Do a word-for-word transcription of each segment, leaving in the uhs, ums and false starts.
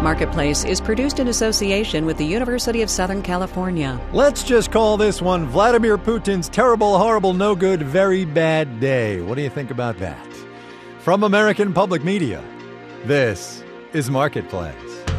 Marketplace is produced in association with the University of Southern California. Let's just call this one Vladimir Putin's terrible, horrible, no good, very bad day. What do you think about that? From American Public Media, this is Marketplace.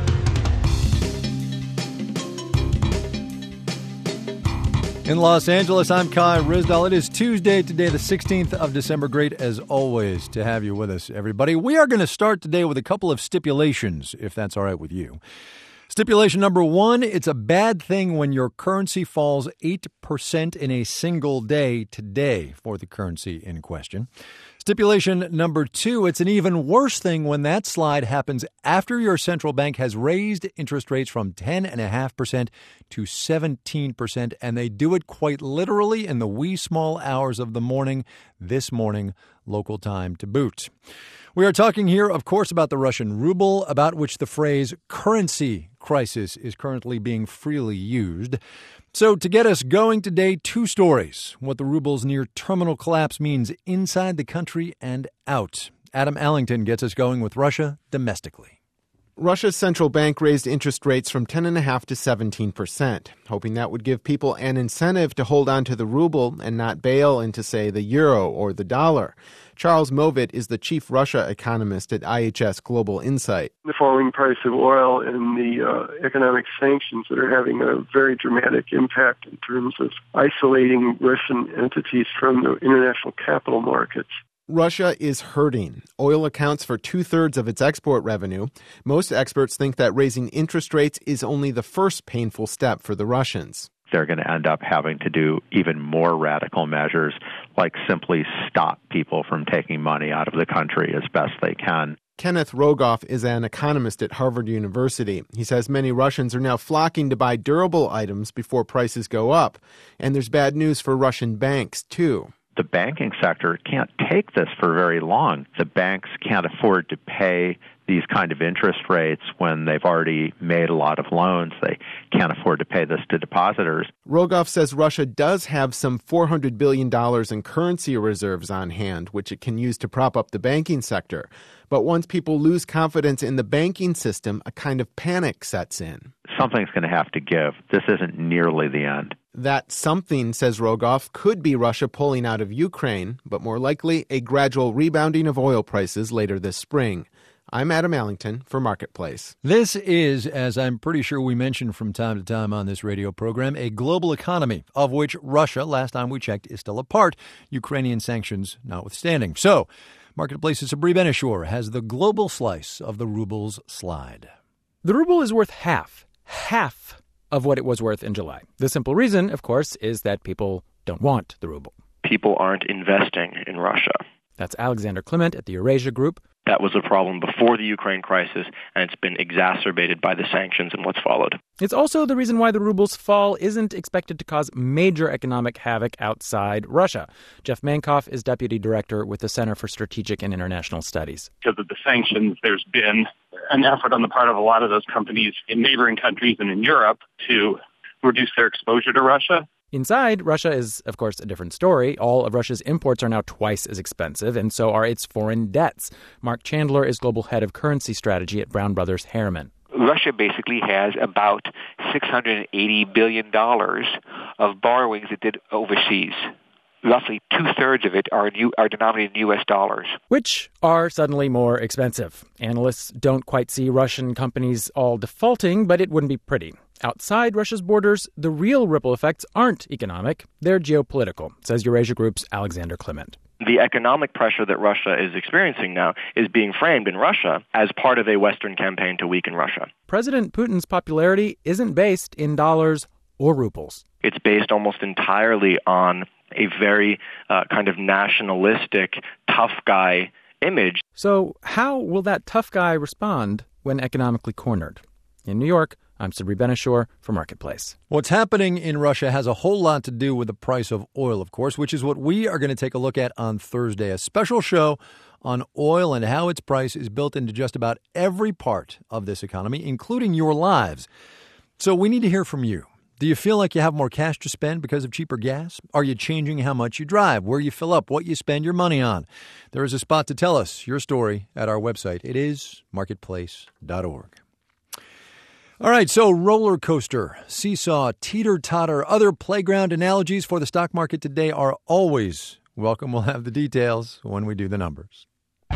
In Los Angeles, I'm Kai Ryssdal. It is Tuesday today, the sixteenth of December. Great, as always, to have you with us, everybody. We are going to start today with a couple of stipulations, if that's all right with you. Stipulation number one, it's a bad thing when your currency falls eight percent in a single day today for the currency in question. Stipulation number two, it's an even worse thing when that slide happens after your central bank has raised interest rates from ten point five percent to seventeen percent, and they do it quite literally in the wee small hours of the morning, this morning, local time to boot. We are talking here, of course, about the Russian ruble, about which the phrase currency crisis is currently being freely used. So to get us going today, two stories. What the ruble's near terminal collapse means inside the country and out. Adam Allington gets us going with Russia domestically. Russia's central bank raised interest rates from ten point five to seventeen percent, hoping that would give people an incentive to hold on to the ruble and not bail into, say, the euro or the dollar. Charles Movitt is the chief Russia economist at I H S Global Insight. The falling price of oil and the uh, economic sanctions that are having a very dramatic impact in terms of isolating Russian entities from the international capital markets. Russia is hurting. Oil accounts for two-thirds of its export revenue. Most experts think that raising interest rates is only the first painful step for the Russians. They're going to end up having to do even more radical measures, like simply stop people from taking money out of the country as best they can. Kenneth Rogoff is an economist at Harvard University. He says many Russians are now flocking to buy durable items before prices go up. And there's bad news for Russian banks, too. The banking sector can't take this for very long. The banks can't afford to pay these kind of interest rates when they've already made a lot of loans. They can't afford to pay this to depositors. Rogoff says Russia does have some four hundred billion dollars in currency reserves on hand, which it can use to prop up the banking sector. But once people lose confidence in the banking system, a kind of panic sets in. Something's going to have to give. This isn't nearly the end. That something, says Rogoff, could be Russia pulling out of Ukraine, but more likely a gradual rebounding of oil prices later this spring. I'm Adam Allington for Marketplace. This is, as I'm pretty sure we mentioned from time to time on this radio program, a global economy of which Russia, last time we checked, is still a part, Ukrainian sanctions notwithstanding. So, Marketplace's Sabri Ben-Achour has the global slice of the ruble's slide. The ruble is worth half, half of what it was worth in July. The simple reason, of course, is that people don't want the ruble. People aren't investing in Russia. That's Alexander Clement at the Eurasia Group. That was a problem before the Ukraine crisis, and it's been exacerbated by the sanctions and what's followed. It's also the reason why the ruble's fall isn't expected to cause major economic havoc outside Russia. Jeff Mankoff is deputy director with the Center for Strategic and International Studies. Because of the sanctions, there's been an effort on the part of a lot of those companies in neighboring countries and in Europe to reduce their exposure to Russia. Inside, Russia is, of course, a different story. All of Russia's imports are now twice as expensive, and so are its foreign debts. Mark Chandler is global head of currency strategy at Brown Brothers Harriman. Russia basically has about six hundred eighty billion dollars of borrowings it did overseas. Roughly two-thirds of it are, new, are denominated in U S dollars. Which are suddenly more expensive. Analysts don't quite see Russian companies all defaulting, but it wouldn't be pretty. Outside Russia's borders, the real ripple effects aren't economic. They're geopolitical, says Eurasia Group's Alexander Clement. The economic pressure that Russia is experiencing now is being framed in Russia as part of a Western campaign to weaken Russia. President Putin's popularity isn't based in dollars or rubles. It's based almost entirely on a very uh, kind of nationalistic, tough guy image. So how will that tough guy respond when economically cornered? In New York, I'm Sabri Ben-Achour for Marketplace. What's happening in Russia has a whole lot to do with the price of oil, of course, which is what we are going to take a look at on Thursday. A special show on oil and how its price is built into just about every part of this economy, including your lives. So we need to hear from you. Do you feel like you have more cash to spend because of cheaper gas? Are you changing how much you drive, where you fill up, what you spend your money on? There is a spot to tell us your story at our website. It is marketplace dot org. All right, so roller coaster, seesaw, teeter-totter, other playground analogies for the stock market today are always welcome. We'll have the details when we do the numbers.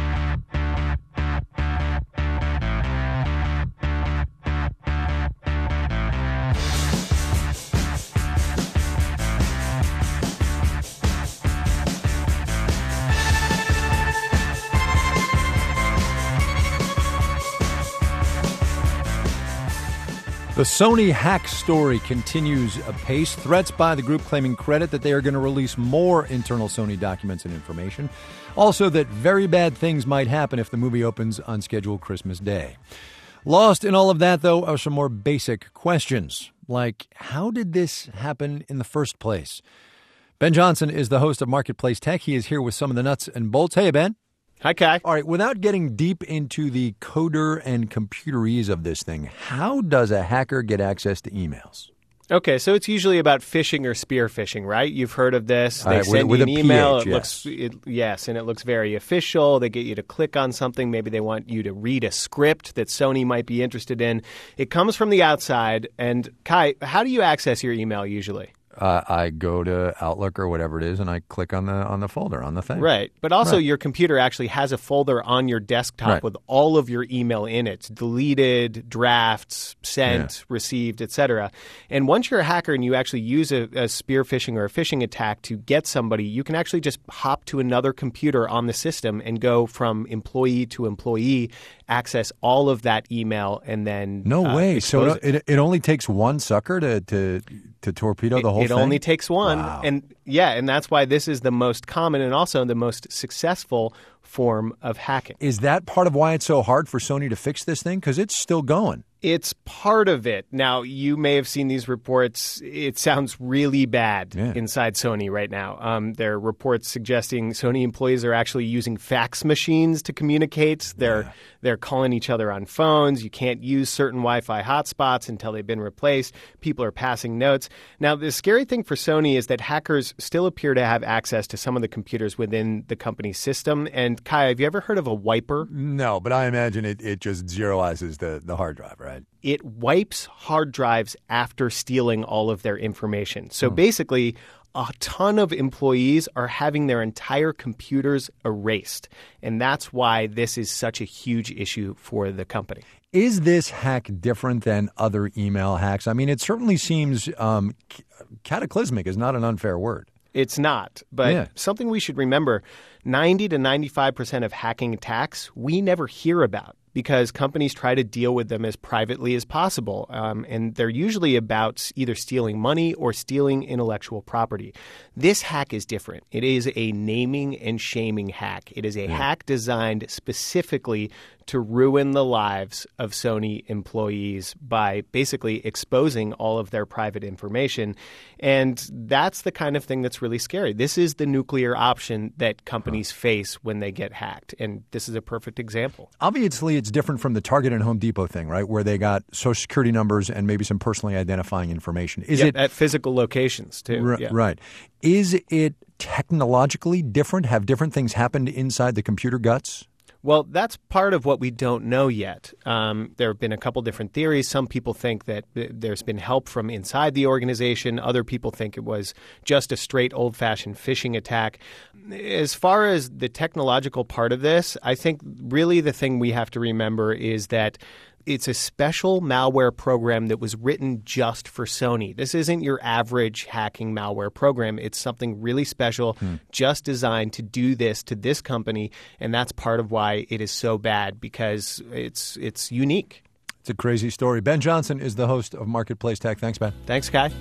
The Sony hack story continues apace. Threats by the group claiming credit that they are going to release more internal Sony documents and information. Also that very bad things might happen if the movie opens on scheduled Christmas Day. Lost in all of that, though, are some more basic questions, like how did this happen in the first place? Ben Johnson is the host of Marketplace Tech. He is here with some of the nuts and bolts. Hey, Ben. Hi, Kai. All right, without getting deep into the coder and computerese of this thing, how does a hacker get access to emails? Okay, so it's usually about phishing or spear phishing, right? You've heard of this. They right, send with, you with an email. P H, it yes. looks, it, yes, and it looks very official. They get you to click on something. Maybe they want you to read a script that Sony might be interested in. It comes from the outside. And Kai, how do you access your email usually? Uh, I go to Outlook or whatever it is, and I click on the on the folder, on the thing. Right. But also right. your computer actually has a folder on your desktop right. with all of your email in it, deleted, drafts, sent, yeah. received, et cetera. And once you're a hacker and you actually use a, a spear phishing or a phishing attack to get somebody, you can actually just hop to another computer on the system and go from employee to employee, access all of that email, and then No uh, way. So it. it, it only takes one sucker to, to, to torpedo it, the whole it thing? It only takes one. Wow. And yeah, and that's why this is the most common and also the most successful form of hacking. Is that part of why it's so hard for Sony to fix this thing? Because it's still going. It's part of it. Now, you may have seen these reports. It sounds really bad yeah. inside Sony right now. Um, there are reports suggesting Sony employees are actually using fax machines to communicate. They're yeah. they're calling each other on phones. You can't use certain Wi-Fi hotspots until they've been replaced. People are passing notes. Now, the scary thing for Sony is that hackers still appear to have access to some of the computers within the company's system. And Kai, have you ever heard of a wiper? No, but I imagine it, it just zeroizes the, the hard drive, right? It wipes hard drives after stealing all of their information. So hmm. basically, a ton of employees are having their entire computers erased. And that's why this is such a huge issue for the company. Is this hack different than other email hacks? I mean, it certainly seems um, cataclysmic is not an unfair word. It's not. But yeah. something we should remember, ninety to ninety-five percent of hacking attacks we never hear about, because companies try to deal with them as privately as possible. Um, and they're usually about either stealing money or stealing intellectual property. This hack is different. It is a naming and shaming hack. It is a yeah. hack designed specifically to ruin the lives of Sony employees by basically exposing all of their private information. And that's the kind of thing that's really scary. This is the nuclear option that companies face when they get hacked. And this is a perfect example. Obviously, it's different from the Target and Home Depot thing, right, where they got Social Security numbers and maybe some personally identifying information. Is yep, it at physical locations, too. R- yeah. Right. Is it technologically different? Have different things happened inside the computer guts? Well, that's part of what we don't know yet. Um, there have been a couple different theories. Some people think that there's been help from inside the organization. Other people think it was just a straight old-fashioned phishing attack. As far as the technological part of this, I think really the thing we have to remember is that it's a special malware program that was written just for Sony. This isn't your average hacking malware program. It's something really special, hmm. just designed to do this to this company, and that's part of why it is so bad, because it's it's unique. It's a crazy story. Ben Johnson is the host of Marketplace Tech. Thanks, Ben. Thanks, Kai.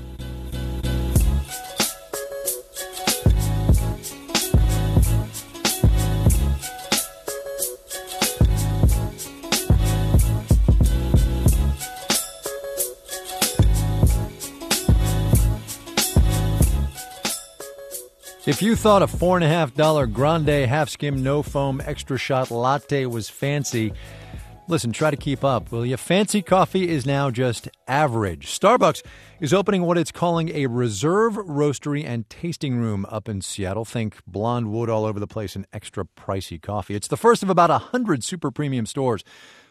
If you thought a four and a half dollar grande half skim no foam extra shot latte was fancy, listen, try to keep up, will you? Fancy coffee is now just average. Starbucks is opening what it's calling a reserve roastery and tasting room up in Seattle. Think blonde wood all over the place and extra pricey coffee. It's the first of about a hundred super premium stores.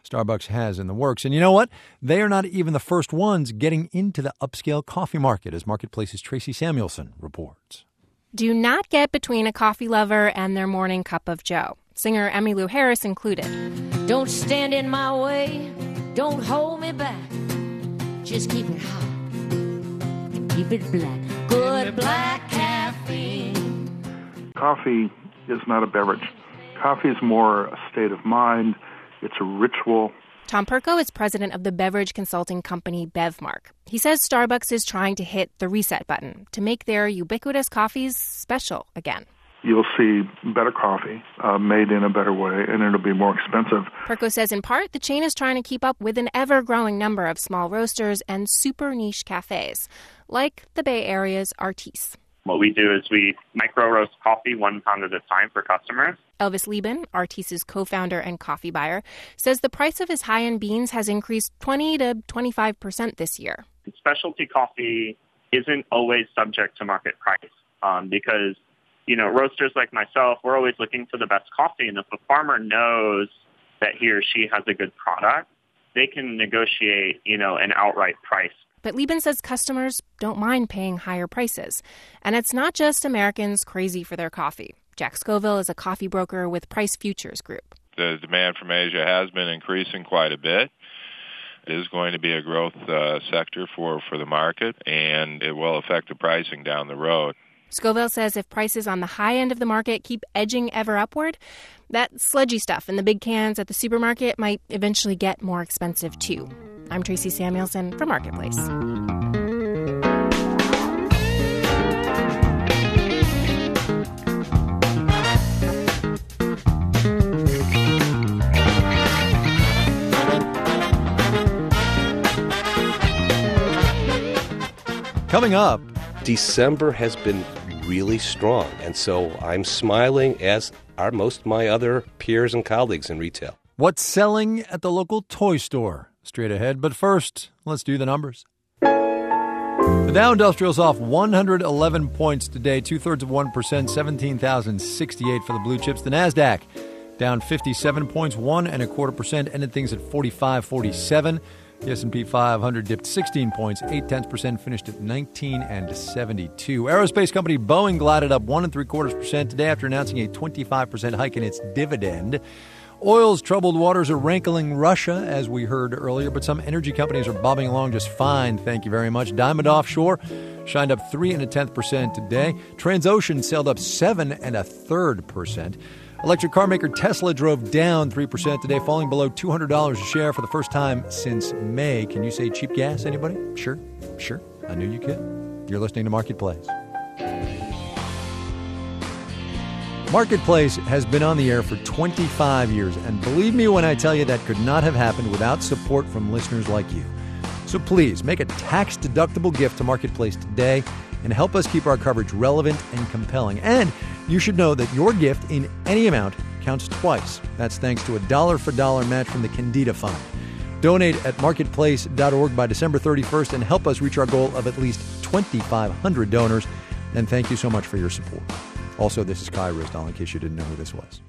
Starbucks has in the works. And you know what? They are not even the first ones getting into the upscale coffee market, as Marketplace's Tracy Samuelson reports. Do not get between a coffee lover and their morning cup of joe. Singer Emmylou Harris included. Don't stand in my way. Don't hold me back. Just keep it hot and keep it black. Good black caffeine. Coffee is not a beverage. Coffee is more a state of mind. It's a ritual. Tom Perko is president of the beverage consulting company Bevmark. He says Starbucks is trying to hit the reset button to make their ubiquitous coffees special again. You'll see better coffee uh, made in a better way, and it'll be more expensive. Perko says in part the chain is trying to keep up with an ever-growing number of small roasters and super niche cafes, like the Bay Area's Artis. What we do is we micro-roast coffee one pound at a time for customers. Elvis Lieben, Artis's co-founder and coffee buyer, says the price of his high-end beans has increased twenty to twenty-five percent this year. Specialty coffee isn't always subject to market price um, because, you know, roasters like myself, we're always looking for the best coffee. And if a farmer knows that he or she has a good product, they can negotiate, you know, an outright price. But Lieben says customers don't mind paying higher prices. And it's not just Americans crazy for their coffee. Jack Scoville is a coffee broker with Price Futures Group. The demand from Asia has been increasing quite a bit. It is going to be a growth uh, sector for, for the market, and it will affect the pricing down the road. Scoville says if prices on the high end of the market keep edging ever upward, that sludgy stuff in the big cans at the supermarket might eventually get more expensive too. I'm Tracy Samuelson for Marketplace. Coming up, December has been really strong, and so I'm smiling, as are most of my other peers and colleagues in retail. What's selling at the local toy store? Straight ahead, but first, let's do the numbers. The Dow Industrial's off one hundred eleven points today, two-thirds of one percent, seventeen thousand sixty-eight for the blue chips. The NASDAQ down fifty-seven points, one and a quarter percent, ended things at forty-five forty-seven. The S and P five hundred dipped sixteen points, eight tenths percent, finished at nineteen and seventy-two. Aerospace company Boeing glided up one and three quarters percent today after announcing a twenty-five percent hike in its dividend. Oil's troubled waters are rankling Russia, as we heard earlier, but some energy companies are bobbing along just fine, thank you very much. Diamond Offshore shined up three and a tenth percent today. Transocean sailed up seven and a third percent. Electric car maker Tesla drove down three percent today, falling below two hundred dollars a share for the first time since May. Can you say cheap gas, anybody? Sure, sure. I knew you could. You're listening to Marketplace. Marketplace has been on the air for twenty-five years, and believe me when I tell you that could not have happened without support from listeners like you. So please make a tax-deductible gift to Marketplace today and help us keep our coverage relevant and compelling. And you should know that your gift in any amount counts twice. That's thanks to a dollar-for-dollar match from the Candida Fund. Donate at marketplace dot org by December thirty-first and help us reach our goal of at least twenty-five hundred donors. And thank you so much for your support. Also, this is Kai Ryssdal, in case you didn't know who this was.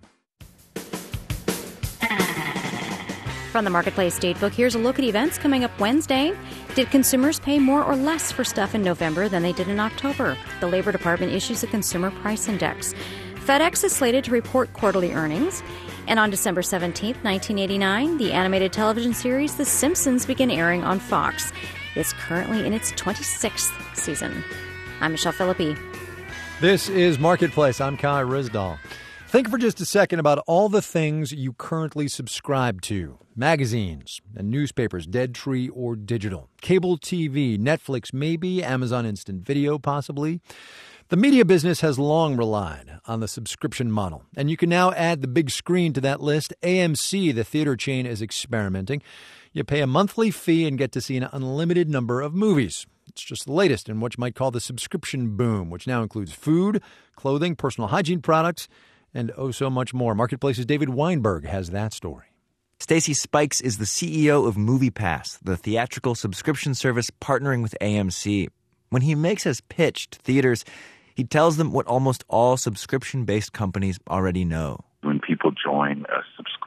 From the Marketplace Datebook, here's a look at events coming up Wednesday. Did consumers pay more or less for stuff in November than they did in October? The Labor Department issues a Consumer Price Index. FedEx is slated to report quarterly earnings. And on December seventeenth, nineteen eighty-nine, the animated television series The Simpsons began airing on Fox. It's currently in its twenty-sixth season. I'm Michelle Philippi. This is Marketplace. I'm Kai Ryssdal. Think for just a second about all the things you currently subscribe to. Magazines and newspapers, dead tree or digital. Cable T V, Netflix, maybe, Amazon Instant Video, possibly. The media business has long relied on the subscription model, and you can now add the big screen to that list. A M C, the theater chain, is experimenting. You pay a monthly fee and get to see an unlimited number of movies. It's just the latest in what you might call the subscription boom, which now includes food, clothing, personal hygiene products, and oh so much more. Marketplace's David Weinberg has that story. Stacy Spikes is the C E O of MoviePass, the theatrical subscription service partnering with A M C. When he makes his pitch to theaters, he tells them what almost all subscription-based companies already know. When people join a subscription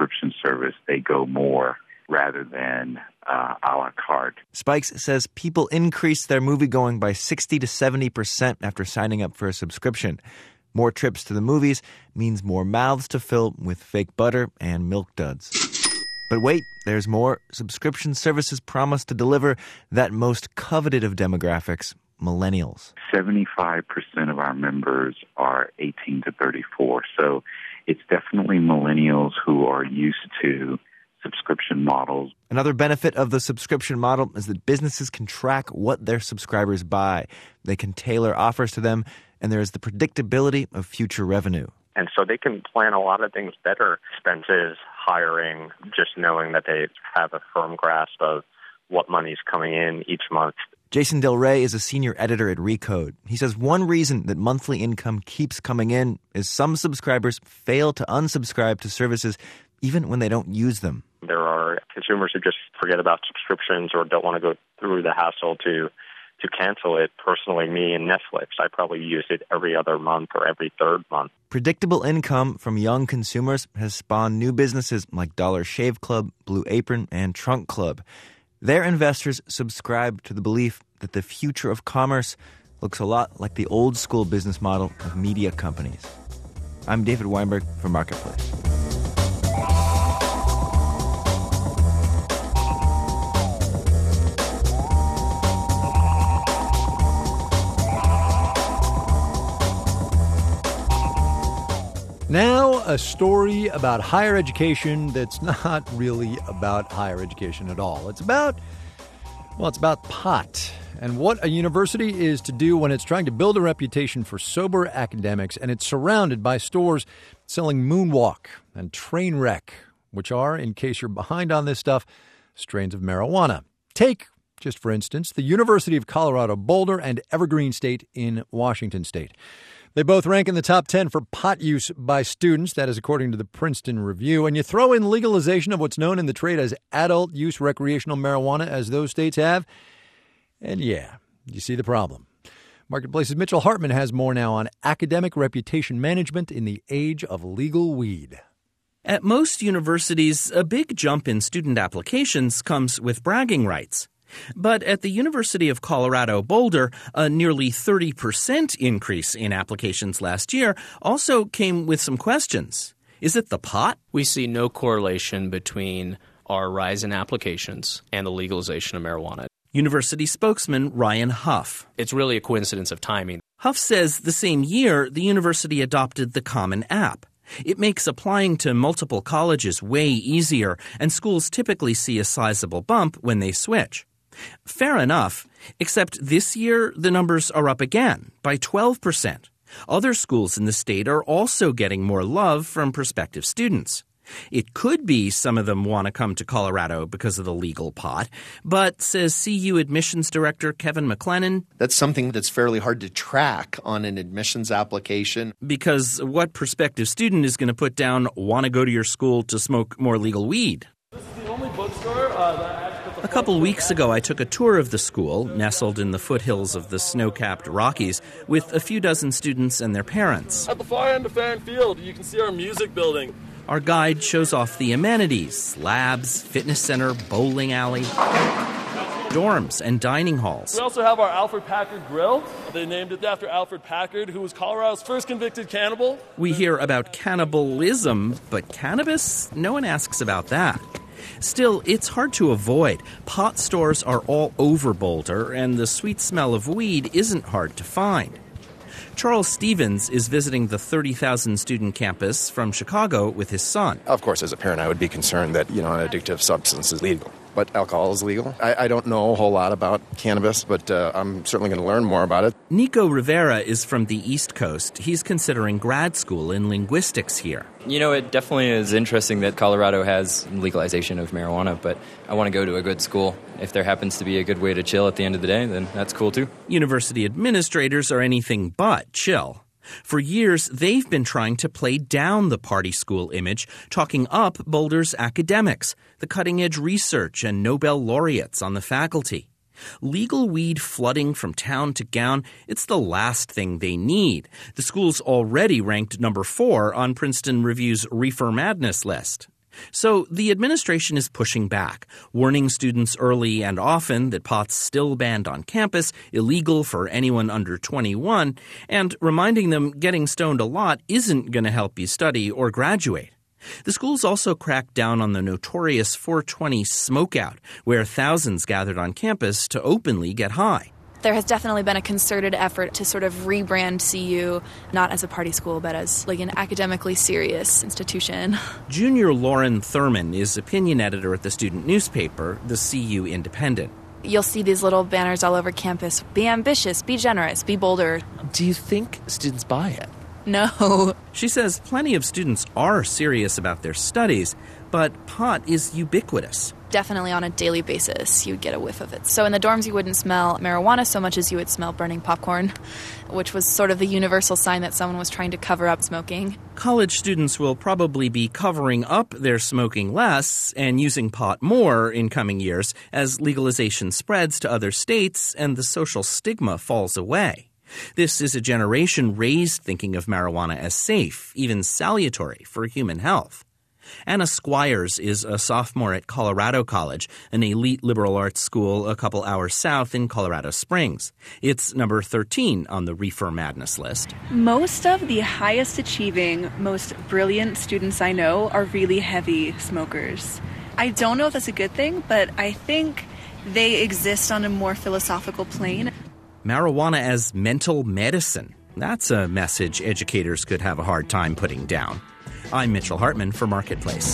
service, they go more rather than uh, a la carte. Spikes says people increase their movie-going by sixty to seventy percent after signing up for a subscription. More trips to the movies means more mouths to fill with fake butter and milk duds. But wait, there's more. Subscription services promise to deliver that most coveted of demographics, millennials. seventy-five percent of our members are eighteen to thirty-four, so it's definitely millennials who are used to subscription models. Another benefit of the subscription model is that businesses can track what their subscribers buy. They can tailor offers to them, and there is the predictability of future revenue. And so they can plan a lot of things better, expenses, hiring, just knowing that they have a firm grasp of what money's coming in each month. Jason Del Rey is a senior editor at Recode. He says one reason that monthly income keeps coming in is some subscribers fail to unsubscribe to services even when they don't use them. There are consumers who just forget about subscriptions or don't want to go through the hassle to to cancel it. Personally, me and Netflix, I probably use it every other month or every third month. Predictable income from young consumers has spawned new businesses like Dollar Shave Club, Blue Apron, and Trunk Club. Their investors subscribe to the belief that the future of commerce looks a lot like the old school business model of media companies. I'm David Weinberg for Marketplace. Now, a story about higher education that's not really about higher education at all. It's about, well, it's about pot and what a university is to do when it's trying to build a reputation for sober academics, and it's surrounded by stores selling Moonwalk and Trainwreck, which are, in case you're behind on this stuff, strains of marijuana. Take, just for instance, the University of Colorado Boulder and Evergreen State in Washington State. They both rank in the top ten for pot use by students. That is according to the Princeton Review. And you throw in legalization of what's known in the trade as adult use recreational marijuana, as those states have, and yeah, you see the problem. Marketplace's Mitchell Hartman has more now on academic reputation management in the age of legal weed. At most universities, a big jump in student applications comes with bragging rights. But at the University of Colorado Boulder, a nearly thirty percent increase in applications last year also came with some questions. Is it the pot? We see no correlation between our rise in applications and the legalization of marijuana. University spokesman Ryan Huff. It's really a coincidence of timing. Huff says the same year the university adopted the Common App. It makes applying to multiple colleges way easier, and schools typically see a sizable bump when they switch. Fair enough, except this year the numbers are up again by twelve percent. Other schools in the state are also getting more love from prospective students. It could be some of them want to come to Colorado because of the legal pot, but, says C U admissions director Kevin McLennan, that's something that's fairly hard to track on an admissions application. Because what prospective student is going to put down, want to go to your school to smoke more legal weed? This is the only bookstore uh, that A couple weeks ago, I took a tour of the school, nestled in the foothills of the snow-capped Rockies, with a few dozen students and their parents. At the far end of Farron Field, you can see our music building. Our guide shows off the amenities, labs, fitness center, bowling alley, dorms, and dining halls. We also have our Alfred Packard Grill. They named it after Alfred Packard, who was Colorado's first convicted cannibal. We hear about cannibalism, but cannabis? No one asks about that. Still, it's hard to avoid. Pot stores are all over Boulder, and the sweet smell of weed isn't hard to find. Charles Stevens is visiting the thirty thousand student campus from Chicago with his son. Of course, as a parent, I would be concerned that, you know, an addictive substance is legal. But alcohol is legal. I, I don't know a whole lot about cannabis, but uh, I'm certainly going to learn more about it. Nico Rivera is from the East Coast. He's considering grad school in linguistics here. You know, it definitely is interesting that Colorado has legalization of marijuana, but I want to go to a good school. If there happens to be a good way to chill at the end of the day, then that's cool too. University administrators are anything but chill. For years, they've been trying to play down the party school image, talking up Boulder's academics, the cutting-edge research and Nobel laureates on the faculty. Legal weed flooding from town to gown, it's the last thing they need. The school's already ranked number four on Princeton Review's Reefer Madness list. So the administration is pushing back, warning students early and often that pot's still banned on campus, illegal for anyone under twenty-one, and reminding them getting stoned a lot isn't going to help you study or graduate. The schools also cracked down on the notorious four twenty smokeout, where thousands gathered on campus to openly get high. There has definitely been a concerted effort to sort of rebrand C U, not as a party school, but as like an academically serious institution. Junior Lauren Thurman is opinion editor at the student newspaper, the C U Independent. You'll see these little banners all over campus. Be ambitious, be generous, be bolder. Do you think students buy it? No. She says plenty of students are serious about their studies, but pot is ubiquitous. Definitely on a daily basis, you would get a whiff of it. So in the dorms, you wouldn't smell marijuana so much as you would smell burning popcorn, which was sort of the universal sign that someone was trying to cover up smoking. College students will probably be covering up their smoking less and using pot more in coming years as legalization spreads to other states and the social stigma falls away. This is a generation raised thinking of marijuana as safe, even salutary for human health. Anna Squires is a sophomore at Colorado College, an elite liberal arts school a couple hours south in Colorado Springs. It's number thirteen on the Reefer Madness list. Most of the highest achieving, most brilliant students I know are really heavy smokers. I don't know if that's a good thing, but I think they exist on a more philosophical plane. Marijuana as mental medicine. That's a message educators could have a hard time putting down. I'm Mitchell Hartman for Marketplace.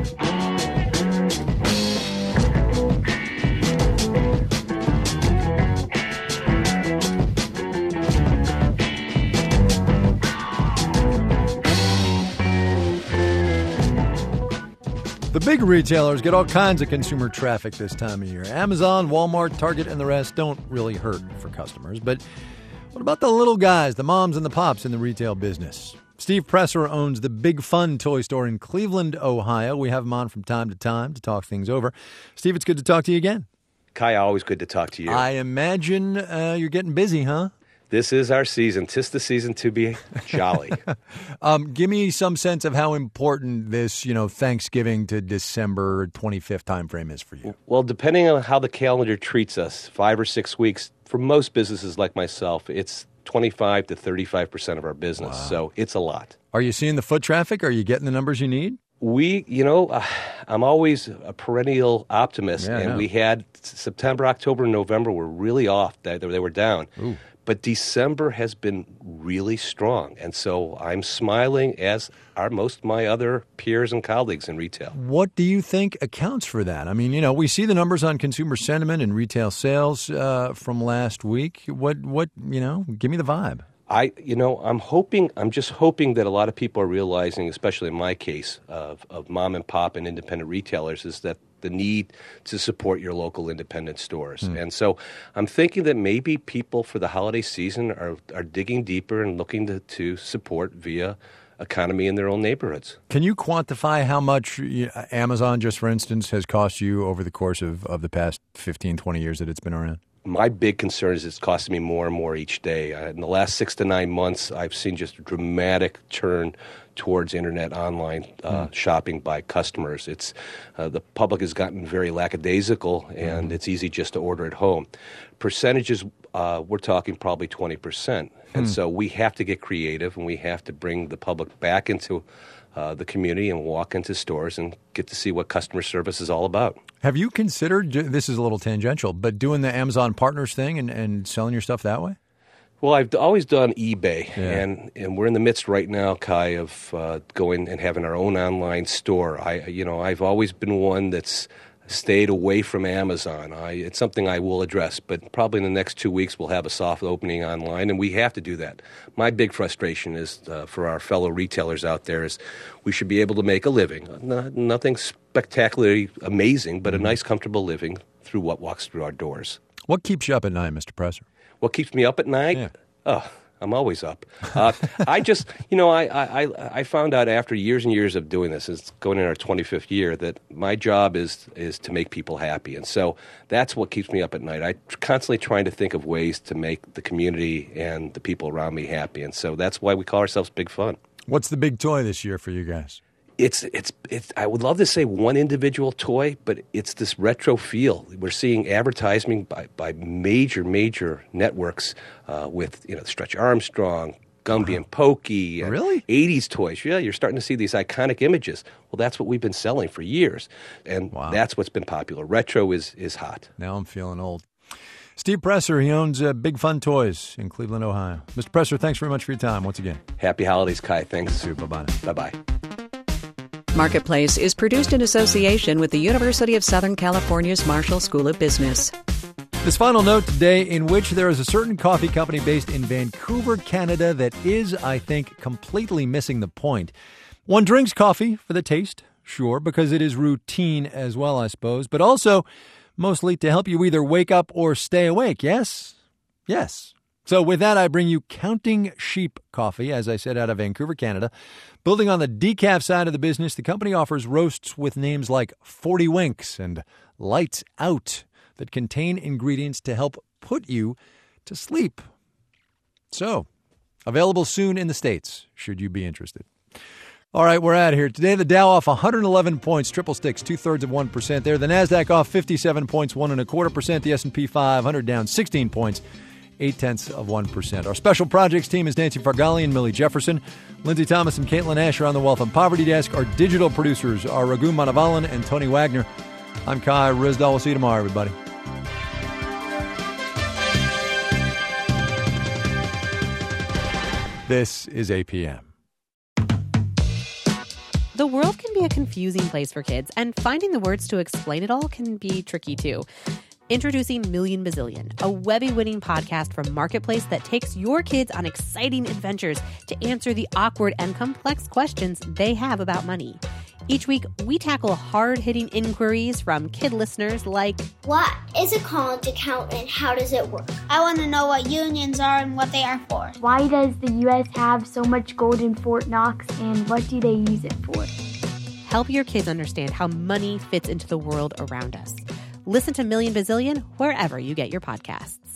The big retailers get all kinds of consumer traffic this time of year. Amazon, Walmart, Target, and the rest don't really hurt for customers. But what about the little guys, the moms and the pops in the retail business? Steve Presser owns the Big Fun toy store in Cleveland, Ohio. We have him on from time to time to talk things over. Steve, it's good to talk to you again. Kai, always good to talk to you. I imagine uh, you're getting busy, huh? This is our season. 'Tis the season to be jolly. um, give me some sense of how important this, you know, Thanksgiving to December twenty-fifth timeframe is for you. Well, depending on how the calendar treats us, five or six weeks, for most businesses like myself, it's twenty-five to thirty-five percent of our business. Wow. So it's a lot. Are you seeing the foot traffic? Are you getting the numbers you need? We, you know, uh, I'm always a perennial optimist. Yeah, and we had September, October, and November were really off. They, they were down. Ooh. But December has been really strong. And so I'm smiling, as are most of my other peers and colleagues in retail. What do you think accounts for that? I mean, you know, we see the numbers on consumer sentiment and retail sales uh, from last week. What, what, you know, give me the vibe. I, you know, I'm hoping, I'm just hoping that a lot of people are realizing, especially in my case, of, of mom and pop and independent retailers, is that the need to support your local independent stores. Mm. And so I'm thinking that maybe people for the holiday season are, are digging deeper and looking to, to support via economy in their own neighborhoods. Can you quantify how much Amazon, just for instance, has cost you over the course of, of the past fifteen, twenty years that it's been around? My big concern is it's costing me more and more each day. Uh, in the last six to nine months, I've seen just a dramatic turn towards internet online uh, mm. shopping by customers. It's uh, the public has gotten very lackadaisical, and mm. it's easy just to order at home. Percentages, uh, we're talking probably twenty percent. And mm. so we have to get creative, and we have to bring the public back into uh, the community and walk into stores and get to see what customer service is all about. Have you considered, this is a little tangential, but doing the Amazon Partners thing and, and selling your stuff that way? Well, I've always done eBay, yeah. and, and we're in the midst right now, Kai, of uh, going and having our own online store. I, you know, I've always been one that's stayed away from Amazon. I, it's something I will address, but probably in the next two weeks we'll have a soft opening online, and we have to do that. My big frustration is uh, for our fellow retailers out there is we should be able to make a living. Not, nothing spectacularly amazing, but a nice, comfortable living through what walks through our doors. What keeps you up at night, Mister Presser? What keeps me up at night? Yeah. Oh, I'm always up. Uh, I just, you know, I, I, I found out after years and years of doing this, it's going in our twenty-fifth year, that my job is is to make people happy. And so that's what keeps me up at night. I'm constantly trying to think of ways to make the community and the people around me happy. And so that's why we call ourselves Big Fun. What's the big toy this year for you guys? It's it's it's. I would love to say one individual toy, but it's this retro feel. We're seeing advertising by, by major major networks uh, with you know Stretch Armstrong, Gumby wow. and Pokey, and really eighties toys. Yeah, you're starting to see these iconic images. Well, that's what we've been selling for years, and wow. that's what's been popular. Retro is is hot. Now I'm feeling old. Steve Presser, he owns uh, Big Fun Toys in Cleveland, Ohio. Mister Presser, thanks very much for your time once again. Happy holidays, Kai. Thanks. Bye bye. Bye bye. Marketplace is produced in association with the University of Southern California's Marshall School of Business. This final note today, in which there is a certain coffee company based in Vancouver, Canada, that is, I think, completely missing the point. One drinks coffee for the taste, sure, because it is routine as well, I suppose, but also mostly to help you either wake up or stay awake, yes? Yes. So with that, I bring you Counting Sheep Coffee, as I said, out of Vancouver, Canada. Building on the decaf side of the business, the company offers roasts with names like forty Winks and Lights Out that contain ingredients to help put you to sleep. So, available soon in the States, should you be interested. All right, we're out of here. Today, the Dow off one hundred eleven points, triple sticks, two-thirds of one percent there. The NASDAQ off fifty-seven points, one and a quarter percent. The S and P five hundred down sixteen points, eight-tenths of one percent. Our special projects team is Nancy Fargali and Millie Jefferson. Lindsay Thomas and Caitlin Asher on the Wealth and Poverty Desk. Our digital producers are Raghu Manavalan and Tony Wagner. I'm Kai Ryssdal. We'll see you tomorrow, everybody. This is A P M. The world can be a confusing place for kids, and finding the words to explain it all can be tricky too. Introducing Million Bazillion, a Webby-winning podcast from Marketplace that takes your kids on exciting adventures to answer the awkward and complex questions they have about money. Each week, we tackle hard-hitting inquiries from kid listeners like, what is a college account and how does it work? I want to know what unions are and what they are for. Why does the U S have so much gold in Fort Knox and what do they use it for? Help your kids understand how money fits into the world around us. Listen to Million Bazillion wherever you get your podcasts.